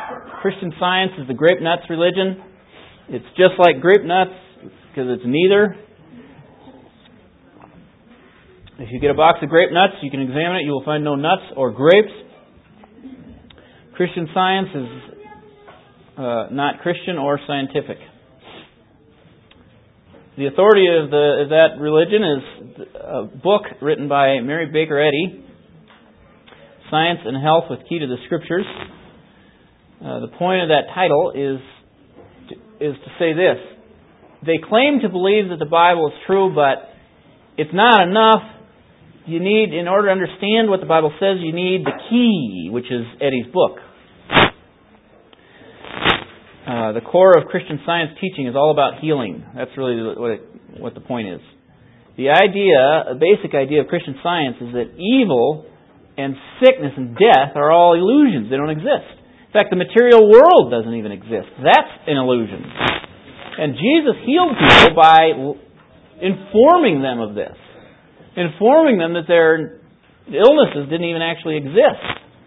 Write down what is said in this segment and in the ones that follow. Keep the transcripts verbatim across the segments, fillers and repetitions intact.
Christian Science is the grape nuts religion. It's just like grape nuts because it's neither. If you get a box of grape nuts, you can examine it. You will find no nuts or grapes. Christian Science is uh, not Christian or scientific. The authority of, the, of that religion is a book written by Mary Baker Eddy, Science and Health with Key to the Scriptures. Uh, the point of that title is to, is to say this. They claim to believe that the Bible is true, but it's not enough. You need, in order to understand what the Bible says, you need the key, which is Eddy's book. Uh, the core of Christian Science teaching is all about healing. That's really what, it, what the point is. The idea, a basic idea of Christian Science is that evil and sickness and death are all illusions. They don't exist. In fact, the material world doesn't even exist. That's an illusion. And Jesus healed people by informing them of this. Informing them that their illnesses didn't even actually exist.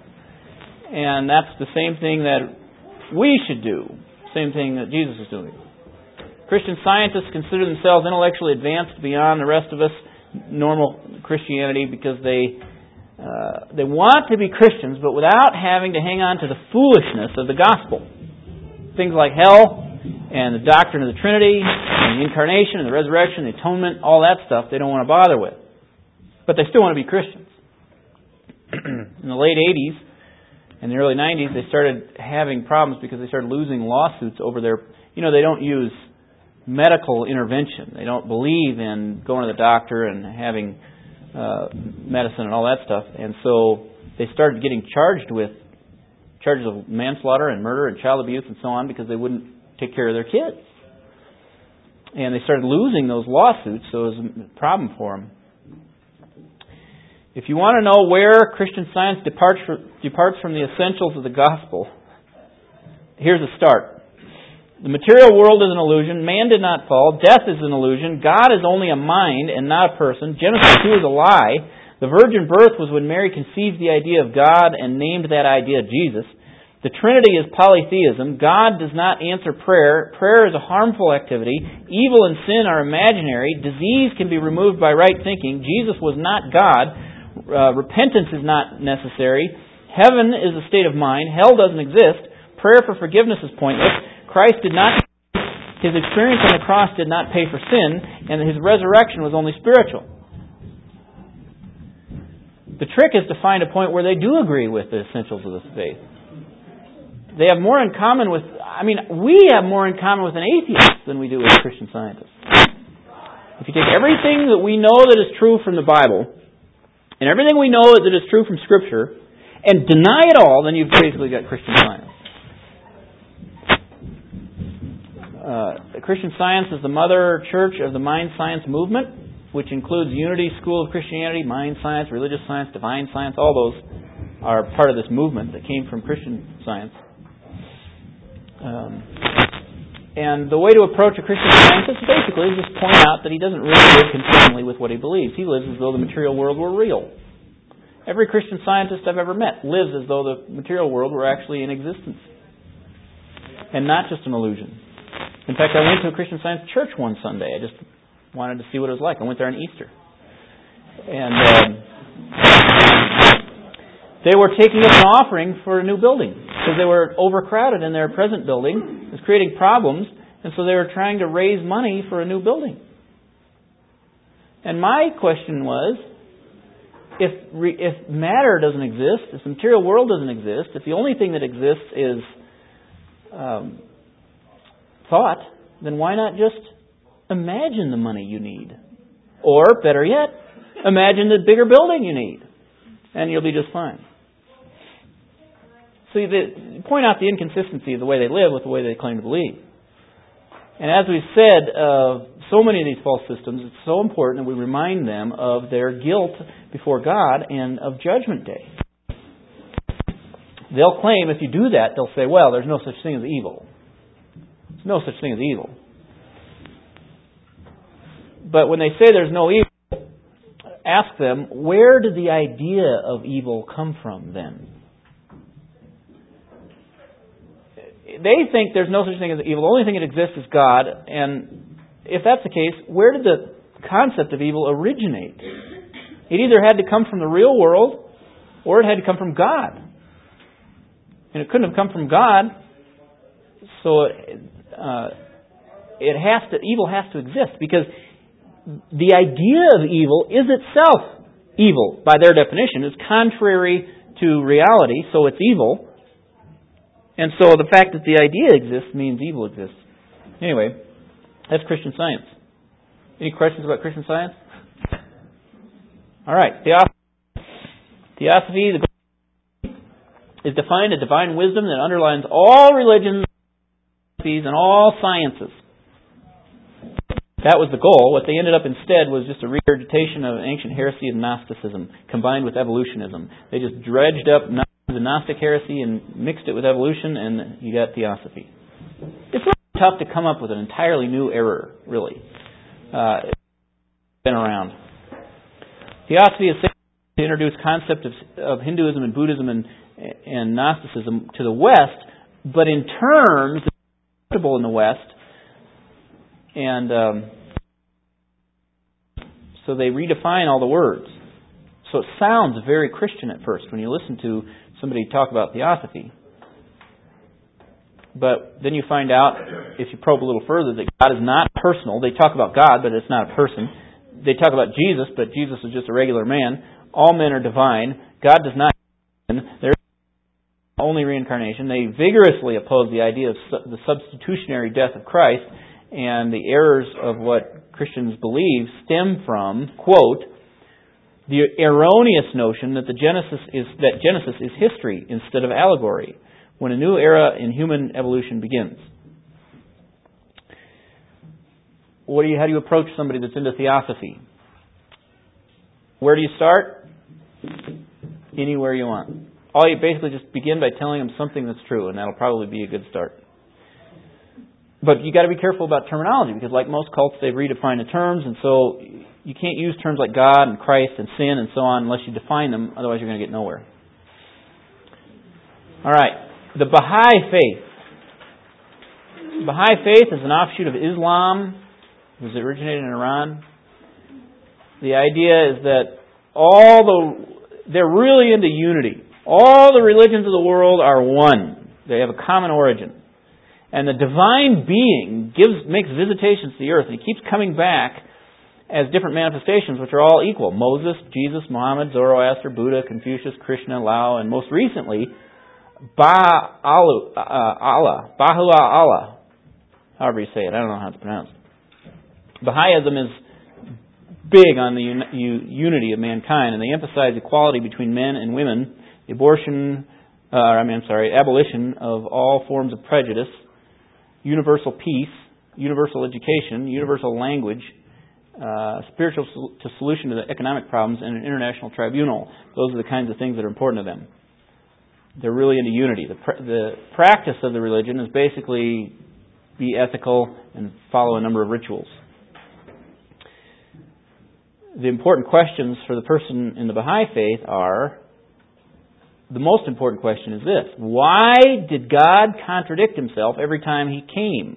And that's the same thing that we should do. Same thing that Jesus is doing. Christian scientists consider themselves intellectually advanced beyond the rest of us, normal Christianity, because they uh, they want to be Christians, but without having to hang on to the foolishness of the gospel. Things like hell and the doctrine of the Trinity and the incarnation and the resurrection, the atonement, all that stuff they don't want to bother with. But they still want to be Christians. In the late eighties and the early nineties, they started having problems because they started losing lawsuits over their... You know, they don't use medical intervention. They don't believe in going to the doctor and having uh, medicine and all that stuff. And so they started getting charged with charges of manslaughter and murder and child abuse and so on because they wouldn't take care of their kids. And they started losing those lawsuits, so it was a problem for them. If you want to know where Christian Science departs departs from the essentials of the gospel, here's a start. The material world is an illusion. Man did not fall. Death is an illusion. God is only a mind and not a person. Genesis two is a lie. The virgin birth was when Mary conceived the idea of God and named that idea Jesus. The Trinity is polytheism. God does not answer prayer. Prayer is a harmful activity. Evil and sin are imaginary. Disease can be removed by right thinking. Jesus was not God. Uh, repentance is not necessary. Heaven is a state of mind. Hell doesn't exist. Prayer for forgiveness is pointless. Christ did not... His experience on the cross did not pay for sin, and His resurrection was only spiritual. The trick is to find a point where they do agree with the essentials of the faith. They have more in common with... I mean, we have more in common with an atheist than we do with Christian scientists. If you take everything that we know that is true from the Bible, and everything we know that is true from Scripture, and deny it all, then you've basically got Christian Science. Uh, Christian Science is the mother church of the Mind Science movement, which includes Unity School of Christianity, Mind Science, Religious Science, Divine Science. All those are part of this movement that came from Christian Science. Um, and the way to approach a Christian scientist basically is just point out that he doesn't really live consistently with what he believes. He lives as though the material world were real. Every Christian scientist I've ever met lives as though the material world were actually in existence. And not just an illusion. In fact, I went to a Christian Science church one Sunday. I just wanted to see what it was like. I went there on Easter. And um, they were taking up an offering for a new building because they were overcrowded in their present building. It was creating problems, and so they were trying to raise money for a new building. And my question was, if re, if matter doesn't exist, if the material world doesn't exist, if the only thing that exists is um, thought, then why not just imagine the money you need? Or, better yet, imagine the bigger building you need, and you'll be just fine. See, the, point out the inconsistency of the way they live with the way they claim to believe. And as we've said, uh, so many of these false systems, it's so important that we remind them of their guilt before God and of Judgment Day. They'll claim, if you do that, they'll say, well, there's no such thing as evil. There's no such thing as evil. But when they say there's no evil, ask them, where did the idea of evil come from then? they think there's no such thing as evil. The only thing that exists is God. And if that's the case, where did the concept of evil originate? It either had to come from the real world or it had to come from God. And it couldn't have come from God, so uh, it has to. Evil has to exist because the idea of evil is itself evil by their definition. It's contrary to reality, so it's evil. And so the fact that the idea exists means evil exists. Anyway, that's Christian Science. Any questions about Christian Science? All right. Theosophy. Theosophy the is defined as divine wisdom that underlines all religions and all sciences. That was the goal. What they ended up instead was just a regurgitation of ancient heresy of Gnosticism combined with evolutionism. They just dredged up the Gnostic heresy and mixed it with evolution, and you got Theosophy. It's really tough to come up with an entirely new error, really. Uh, it's been around. Theosophy is to introduce concept of, of Hinduism and Buddhism and, and Gnosticism to the West, but in terms that are acceptable in the West. And um, so they redefine all the words. So it sounds very Christian at first when you listen to somebody talk about Theosophy. But then you find out, if you probe a little further, that God is not personal. They talk about God, but it's not a person. They talk about Jesus, but Jesus is just a regular man. All men are divine. God does not exist. There is only reincarnation. They vigorously oppose the idea of the substitutionary death of Christ, and the errors of what Christians believe stem from, quote, the erroneous notion that the Genesis is that Genesis is history instead of allegory, when a new era in human evolution begins. What do you? How do you approach somebody that's into Theosophy? Where do you start? Anywhere you want. All you basically just begin by telling them something that's true, and that'll probably be a good start. But you got to be careful about terminology, because like most cults, they've redefined the terms, and so you can't use terms like God and Christ and sin and so on unless you define them, otherwise you're going to get nowhere. All right. The Baha'i Faith. The Baha'i Faith is an offshoot of Islam. It was originated in Iran. The idea is that all the they're really into unity. All the religions of the world are one. They have a common origin. And the divine being gives makes visitations to the earth, and he keeps coming back as different manifestations, which are all equal. Moses, Jesus, Muhammad, Zoroaster, Buddha, Confucius, Krishna, Lao, and most recently, Baha'u'llah, uh, Baha'u'llah, however you say it. I don't know how it's pronounced. Baha'ism is big on the un- u- unity of mankind, and they emphasize equality between men and women, abortion, uh, I mean, I'm sorry, abolition of all forms of prejudice, universal peace, universal education, universal language, uh, spiritual sol- to solution to the economic problems, and an international tribunal. Those are the kinds of things that are important to them. They're really into unity. The, pr- the practice of the religion is basically be ethical and follow a number of rituals. The important questions for the person in the Baha'i faith are, the most important question is this: why did God contradict himself every time he came?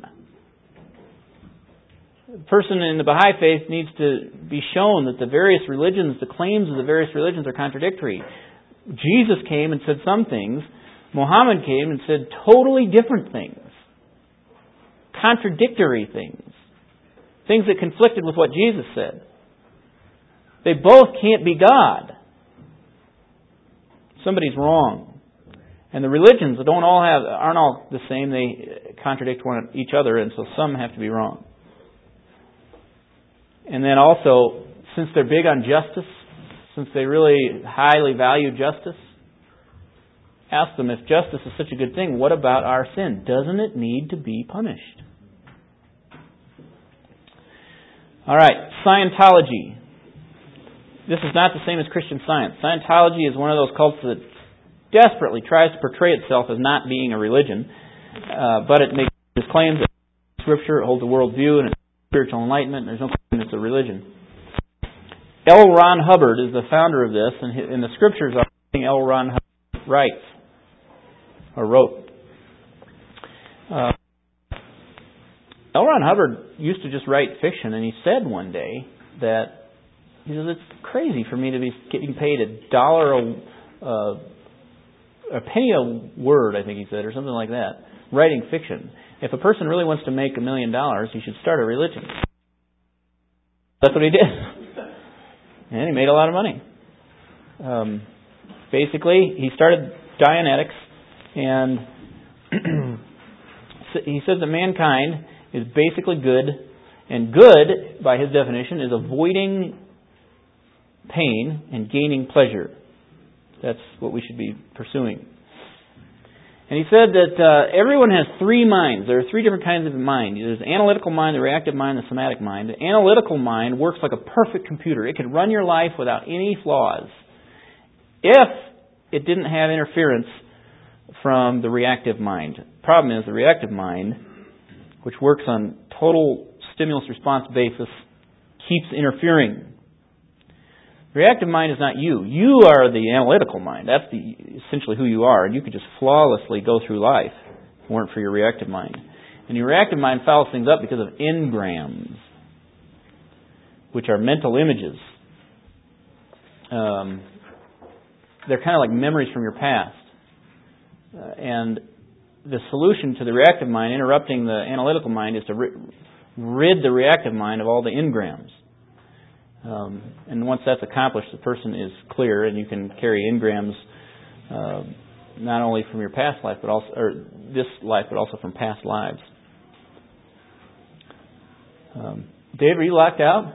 The person in the Baha'i faith needs to be shown that the various religions, the claims of the various religions are contradictory. Jesus came and said some things. Muhammad came and said totally different things. Contradictory things. Things that conflicted with what Jesus said. They both can't be God. Somebody's wrong. And the religions don't all have aren't all the same. They contradict one each other, and so some have to be wrong. And then also, since they're big on justice, since they really highly value justice, ask them, if justice is such a good thing, what about our sin? Doesn't it need to be punished? All right, Scientology. This is not the same as Christian Science. Scientology is one of those cults that desperately tries to portray itself as not being a religion, uh, but it makes its claims that Scripture holds a worldview and it's spiritual enlightenment, and there's no claim it's a religion. L. Ron Hubbard is the founder of this, and in the Scriptures are L. Ron Hubbard writes, or wrote. Uh, L. Ron Hubbard used to just write fiction, and he said one day that, you know, it's crazy for me to be getting paid a dollar a, uh, a penny a word, I think he said, or something like that, writing fiction. If a person really wants to make a million dollars, he should start a religion. That's what he did. And he made a lot of money. Um, basically, he started Dianetics, and he says that mankind is basically good, and good, by his definition, is avoiding pain and gaining pleasure. That's what we should be pursuing. And he said that uh, everyone has three minds. There are three different kinds of mind. There's the analytical mind, the reactive mind, the somatic mind. The analytical mind works like a perfect computer. It could run your life without any flaws if it didn't have interference from the reactive mind. The problem is the reactive mind, which works on total stimulus-response basis, keeps interfering. The reactive mind is not you. You are the analytical mind. That's the, essentially who you are, and you could just flawlessly go through life if it weren't for your reactive mind. And your reactive mind fouls things up because of engrams, which are mental images. Um, they're kind of like memories from your past. Uh, and the solution to the reactive mind interrupting the analytical mind is to rid the reactive mind of all the engrams. Um, and once that's accomplished, the person is clear, and you can carry engrams uh, not only from your past life, but also or this life, but also from past lives. Um, Dave, are you locked out?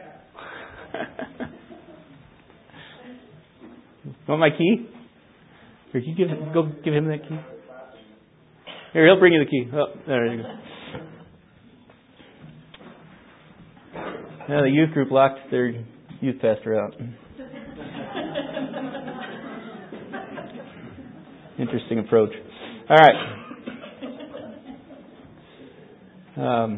Want my key? Or can you give him, go give him that key? Here, he'll bring you the key. Oh, there you go. Now the youth group locked their youth pastor out. Interesting approach. All right. Um,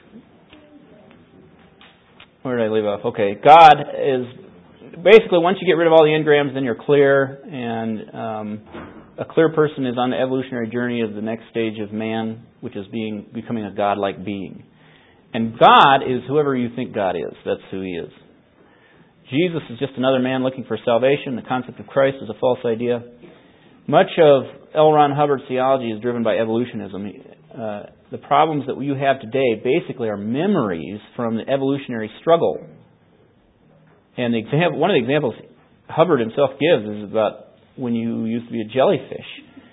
where did I leave off? Okay. God is basically, once you get rid of all the engrams, then you're clear, and um, a clear person is on the evolutionary journey of the next stage of man, which is being becoming a godlike being. And God is whoever you think God is. That's who He is. Jesus is just another man looking for salvation. The concept of Christ is a false idea. Much of L. Ron Hubbard's theology is driven by evolutionism. Uh, the problems that you have today basically are memories from the evolutionary struggle. And the example, one of the examples Hubbard himself gives is about when you used to be a jellyfish.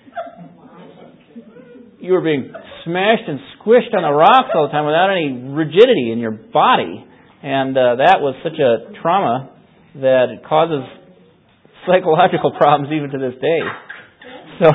You were being smashed and squished on the rocks all the time without any rigidity in your body. And uh, that was such a trauma that it causes psychological problems even to this day. So,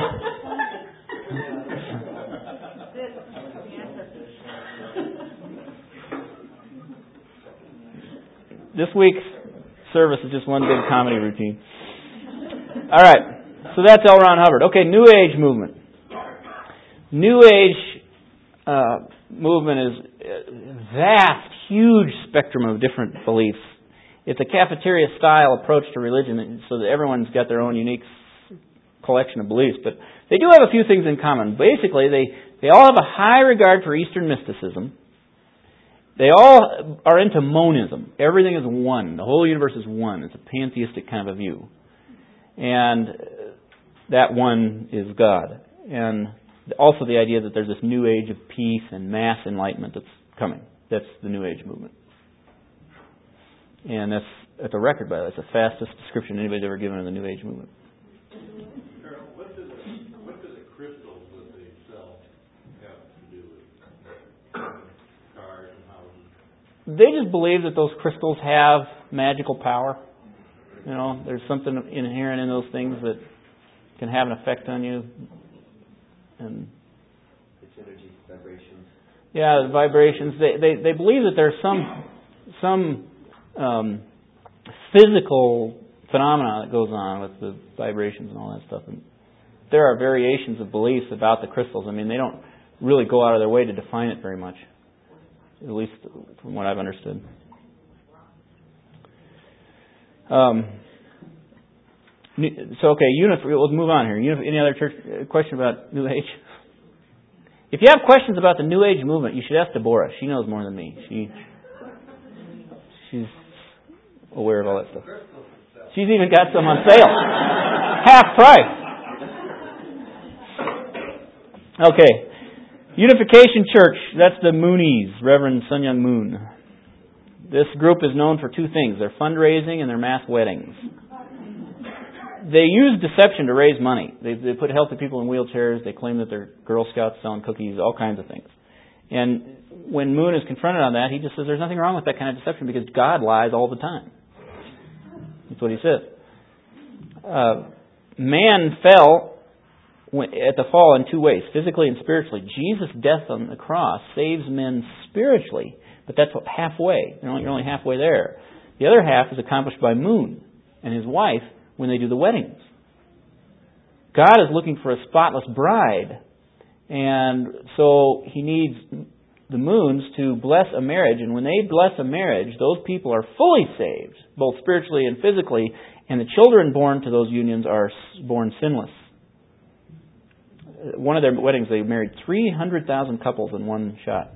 this week's service is just one big comedy routine. All right, so that's L. Ron Hubbard. Okay, New Age movement. New Age uh, movement is a vast, huge spectrum of different beliefs. It's a cafeteria-style approach to religion, so that everyone's got their own unique collection of beliefs. But they do have a few things in common. Basically, they, they all have a high regard for Eastern mysticism. They all are into monism. Everything is one. The whole universe is one. It's a pantheistic kind of a view. And that one is God. And also the idea that there's this new age of peace and mass enlightenment that's coming. That's the New Age movement. And that's, that's a record, by the way. It's the fastest description anybody's ever given of the New Age movement. What do the, what do the crystals that they sell have to do with cars and houses? They just believe that those crystals have magical power. You know, there's something inherent in those things that can have an effect on you. And it's energy, vibrations. Yeah, the vibrations. They they they believe that there's some some um, physical phenomena that goes on with the vibrations and all that stuff. And there are variations of beliefs about the crystals. I mean, they don't really go out of their way to define it very much, at least from what I've understood. Um. So okay, unif- we'll move on here. Unif- any other church question about New Age? If you have questions about the New Age movement, you should ask Deborah. She knows more than me. She She's aware of all that stuff. She's even got some on sale. Half price. Okay. Unification Church. That's the Moonies, Reverend Sun Young Moon. This group is known for two things. Their fundraising and their mass weddings. They use deception to raise money. They, they put healthy people in wheelchairs. They claim that they're Girl Scouts selling cookies, all kinds of things. And when Moon is confronted on that, he just says there's nothing wrong with that kind of deception because God lies all the time. That's what he says. Uh, man fell at the fall in two ways, physically and spiritually. Jesus' death on the cross saves men spiritually, but that's halfway. You're only, you're only halfway there. The other half is accomplished by Moon and his wife when they do the weddings. God is looking for a spotless bride, and so He needs the Moons to bless a marriage, and when they bless a marriage, those people are fully saved, both spiritually and physically, and the children born to those unions are born sinless. One of their weddings, they married three hundred thousand couples in one shot.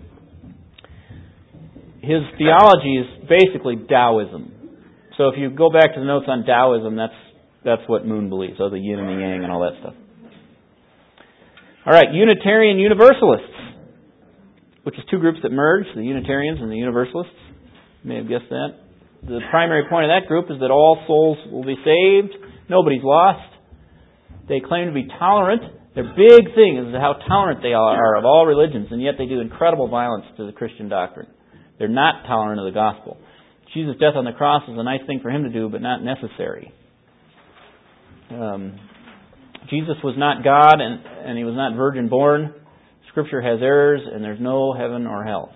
His theology is basically Taoism. So if you go back to the notes on Taoism, that's that's what Moon believes, so the yin and the yang and all that stuff. All right, Unitarian Universalists, which is two groups that merge, the Unitarians and the Universalists. You may have guessed that. The primary point of that group is that all souls will be saved. Nobody's lost. They claim to be tolerant. Their big thing is how tolerant they are of all religions, and yet they do incredible violence to the Christian doctrine. They're not tolerant of the gospel. Jesus' death on the cross is a nice thing for Him to do, but not necessary. Um, Jesus was not God, and, and He was not virgin born. Scripture has errors, and there's no heaven or hell.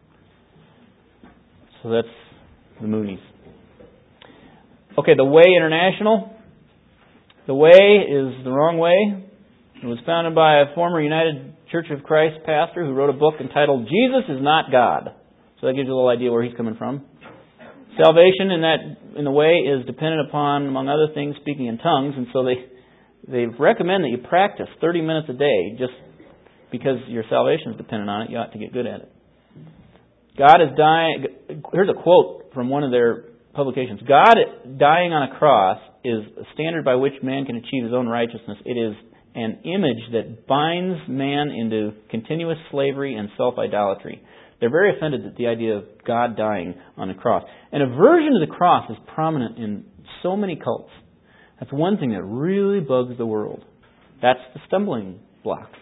So that's the Moonies. Okay, the Way International. The Way is the wrong way. It was founded by a former United Church of Christ pastor who wrote a book entitled Jesus is Not God. So that gives you a little idea where he's coming from. Salvation in that in the Way is dependent upon, among other things, speaking in tongues, and so they they recommend that you practice thirty minutes a day just because your salvation is dependent on it. You ought to get good at it. God is dying. Here's a quote from one of their publications. God dying on a cross is a standard by which man can achieve his own righteousness. It is an image that binds man into continuous slavery and self-idolatry. They're very offended at the idea of God dying on a cross. And aversion to the cross is prominent in so many cults. That's one thing that really bugs the world. That's the stumbling block.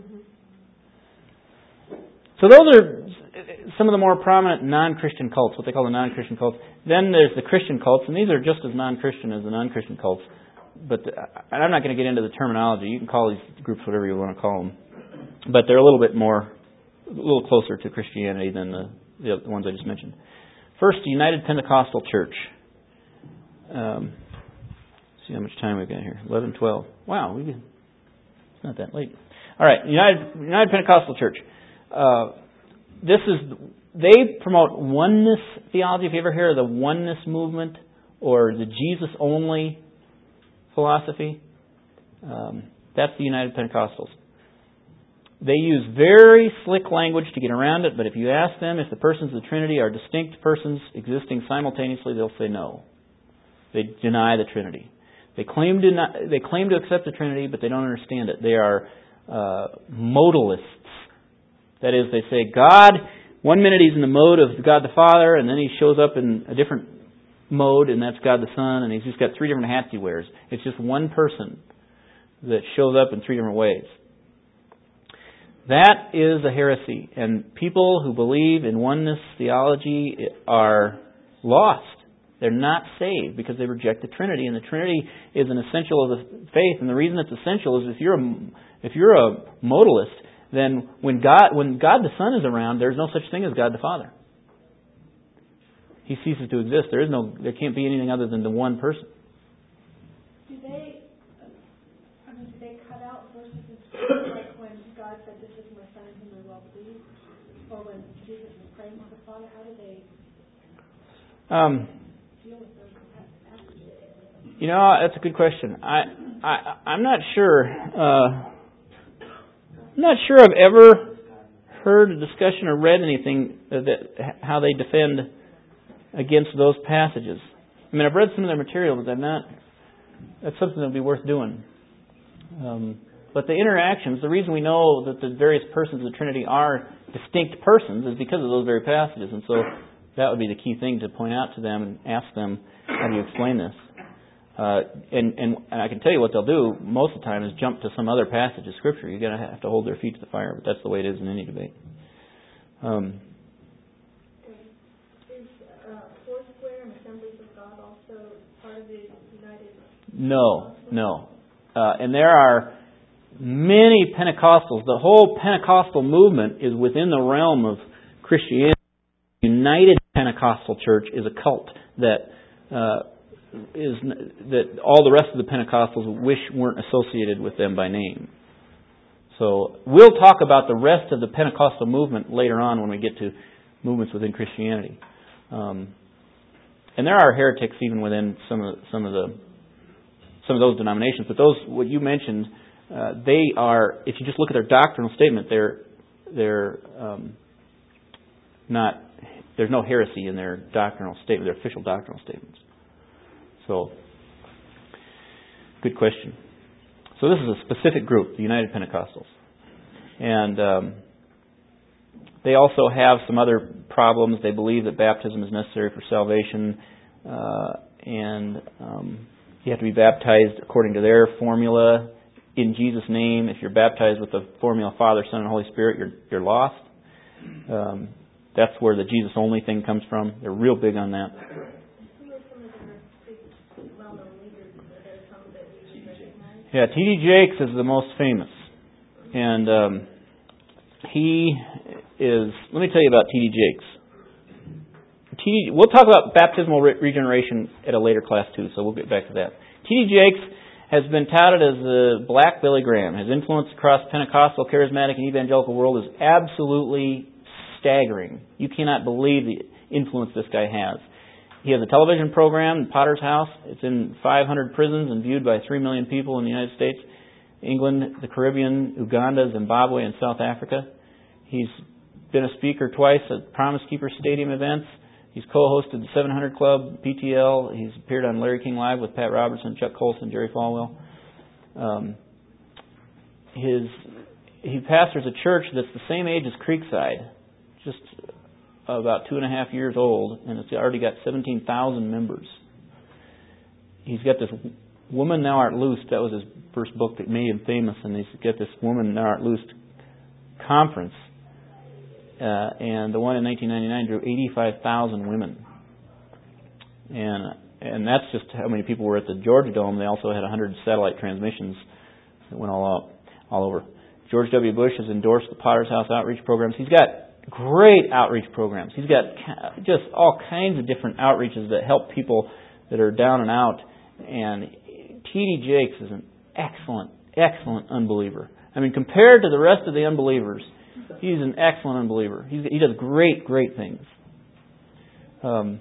So those are some of the more prominent non-Christian cults, what they call the non-Christian cults. Then there's the Christian cults, and these are just as non-Christian as the non-Christian cults. But the, I'm not going to get into the terminology. You can call these groups whatever you want to call them. But they're a little bit more, a little closer to Christianity than the, the ones I just mentioned. First, the United Pentecostal Church. Um, see how much time we've got here. eleven twelve. Wow, we it's not that late. All right, United United Pentecostal Church. Uh, this is they promote oneness theology. If you ever hear of the oneness movement or the Jesus only philosophy, um, that's the United Pentecostals. They use very slick language to get around it, but if you ask them if the persons of the Trinity are distinct persons existing simultaneously, they'll say no. They deny the Trinity. They claim to not, they claim to accept the Trinity, but they don't understand it. They are uh, modalists. That is, they say God, one minute He's in the mode of God the Father, and then He shows up in a different mode, and that's God the Son, and He's just got three different hats He wears. It's just one person that shows up in three different ways. That is a heresy, and people who believe in oneness theology are lost. They're not saved because they reject the Trinity, and the Trinity is an essential of the faith. And the reason it's essential is if you're a, if you're a modalist, then when God when God the Son is around, there's no such thing as God the Father. He ceases to exist. There is no, there can't be anything other than the one person. Do they, I mean, do they cut out verses in Scripture like when God said, "This is my Son in whom I well pleased," or when Jesus was praying to the Father? How do they um, deal with those passages? You know, that's a good question. I, I I'm not sure. Uh, I'm not sure I've ever heard a discussion or read anything that how they defend against those passages. I mean, I've read some of their material, but I'm not. That's something that would be worth doing. Um, but the interactions, the reason we know that the various persons of the Trinity are distinct persons is because of those very passages, and so that would be the key thing to point out to them and ask them, how do you explain this? Uh, and, and, and I can tell you what they'll do most of the time is jump to some other passage of Scripture. You're going to have to hold their feet to the fire, but that's the way it is in any debate. Um, is uh, Foursquare and Assemblies of God also part of the United? No, no. Uh, and there are many Pentecostals. The whole Pentecostal movement is within the realm of Christianity. United Pentecostal Church is a cult that uh, is that all the rest of the Pentecostals wish weren't associated with them by name. So we'll talk about the rest of the Pentecostal movement later on when we get to movements within Christianity. Um, and there are heretics even within some of some of the some of those denominations. But those what you mentioned, uh, they are. If you just look at their doctrinal statement, they're they're um, not. There's no heresy in their doctrinal statement, their official doctrinal statements. So, good question. So this is a specific group, the United Pentecostals. And um, they also have some other problems. They believe that baptism is necessary for salvation. Uh, and um, you have to be baptized according to their formula in Jesus' name. If you're baptized with the formula Father, Son, and Holy Spirit, you're, you're lost. Um, that's where the Jesus only thing comes from. They're real big on that. Yeah, T D Jakes is the most famous. And um, he is... Let me tell you about T D Jakes. T D, we'll talk about baptismal re- regeneration at a later class too, so we'll get back to that. T D Jakes has been touted as the Black Billy Graham. His influence across Pentecostal, charismatic, and evangelical world is absolutely staggering. You cannot believe the influence this guy has. He has a television program, Potter's House. It's in five hundred prisons and viewed by three million people in the United States, England, the Caribbean, Uganda, Zimbabwe, and South Africa. He's been a speaker twice at Promise Keeper Stadium events. He's co-hosted the seven hundred Club, P T L. He's appeared on Larry King Live with Pat Robertson, Chuck Colson, Jerry Falwell. Um, his he pastors a church that's the same age as Creekside, just about two and a half years old, and it's already got seventeen thousand members. He's got this Woman Thou Art Loosed. That was his first book that made him famous, and he's got this Woman Thou Art Loosed conference. Uh, and the one in nineteen ninety-nine drew eighty-five thousand women. And and that's just how many people were at the Georgia Dome. They also had one hundred satellite transmissions that went all out, all over. George W. Bush has endorsed the Potter's House outreach programs. He's got great outreach programs. He's got just all kinds of different outreaches that help people that are down and out. And T D Jakes is an excellent, excellent unbeliever. I mean, compared to the rest of the unbelievers, he's an excellent unbeliever. He's, he does great, great things. Um,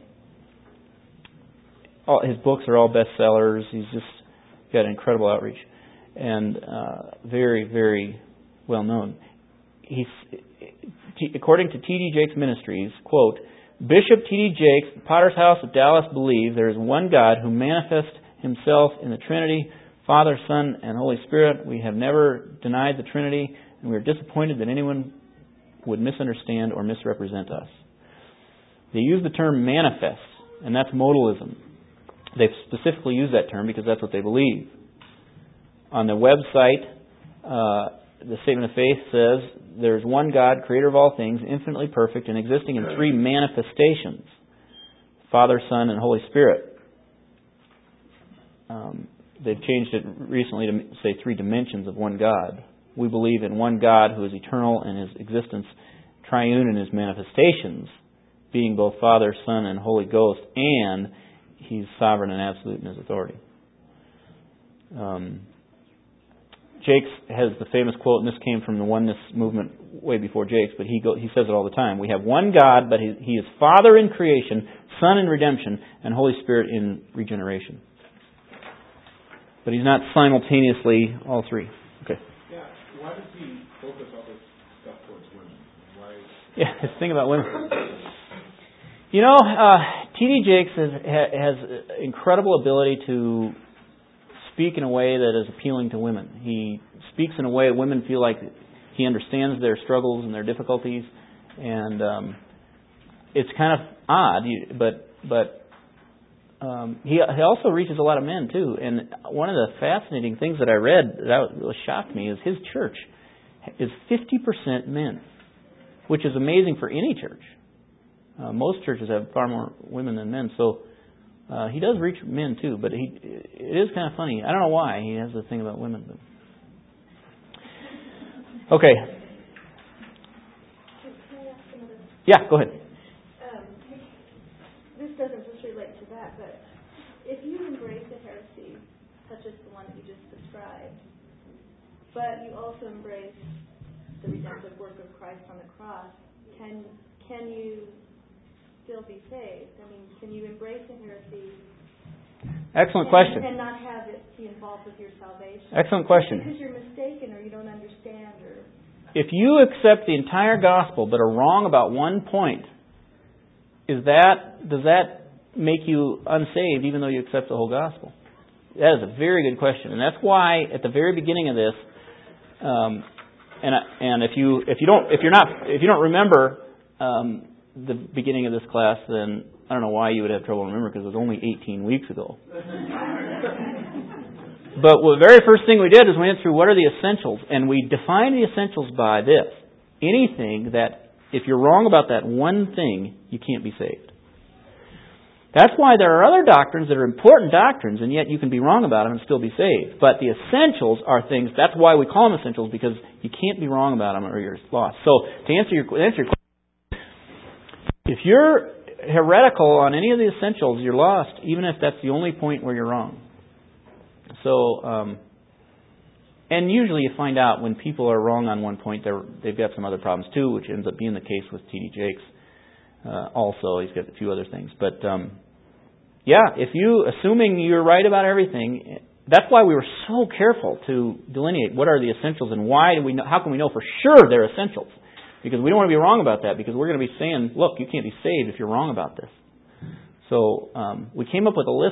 all, his books are all bestsellers. He's just got incredible outreach and uh, very, very well known. He's, according to T D Jakes Ministries, quote, Bishop T D Jakes, the Potter's House of Dallas, believe there is one God who manifests Himself in the Trinity, Father, Son, and Holy Spirit. We have never denied the Trinity, and we are disappointed that anyone would misunderstand or misrepresent us. They use the term manifest, and that's modalism. They've specifically used that term because that's what they believe. On the website, uh, the Statement of Faith says, there's one God, creator of all things, infinitely perfect, and existing in three manifestations, Father, Son, and Holy Spirit. Um, they've changed it recently to say three dimensions of one God. We believe in one God who is eternal in His existence, triune in His manifestations, being both Father, Son, and Holy Ghost, and He's sovereign and absolute in His authority. Um, Jakes has the famous quote, and this came from the oneness movement way before Jakes, but he go, he says it all the time. We have one God, but he, he is Father in creation, Son in redemption, and Holy Spirit in regeneration. But He's not simultaneously all three. Okay. Yeah. Why does He focus stuff towards women? Why? Yeah, this thing about women. You know, uh, T D Jakes has, has incredible ability to speak in a way that is appealing to women. He speaks in a way that women feel like he understands their struggles and their difficulties, and um, it's kind of odd, but but um, he he also reaches a lot of men too. And one of the fascinating things that I read that really shocked me is his church is fifty percent men, which is amazing for any church. Uh, most churches have far more women than men, so uh, he does reach men too. But he it is kind of funny. I don't know why he has the thing about women. But. Okay. Yeah, go ahead. Um, this doesn't just relate to that, but if you embrace a heresy such as the one that you just described, but you also embrace the redemptive work of Christ on the cross, can can you still be saved? I mean, can you embrace a heresy? Excellent and, question. And not have it be involved with your salvation? Excellent question. Because you're mistaken or you don't understand or... If you accept the entire gospel but are wrong about one point, is that does that make you unsaved even though you accept the whole gospel? That is a very good question, and that's why at the very beginning of this, um, and and if you if you don't if you're not if you don't remember um, the beginning of this class, then I don't know why you would have trouble remembering because it was only eighteen weeks ago. But the very first thing we did is we went through what are the essentials, and we defined the essentials by this: anything that if you're wrong about that one thing, you can't be saved. That's why there are other doctrines that are important doctrines, and yet you can be wrong about them and still be saved. But the essentials are things, that's why we call them essentials, because you can't be wrong about them or you're lost. So, to answer your, answer your question, if you're heretical on any of the essentials, you're lost, even if that's the only point where you're wrong. So, um, and usually you find out when people are wrong on one point, they're, they've got some other problems too, which ends up being the case with T D Jakes. Uh, also, he's got a few other things. But, um, yeah, if you, assuming you're right about everything, that's why we were so careful to delineate what are the essentials and why do we know, how can we know for sure they're essentials? Because we don't want to be wrong about that, because we're going to be saying, look, you can't be saved if you're wrong about this. So um, we came up with a list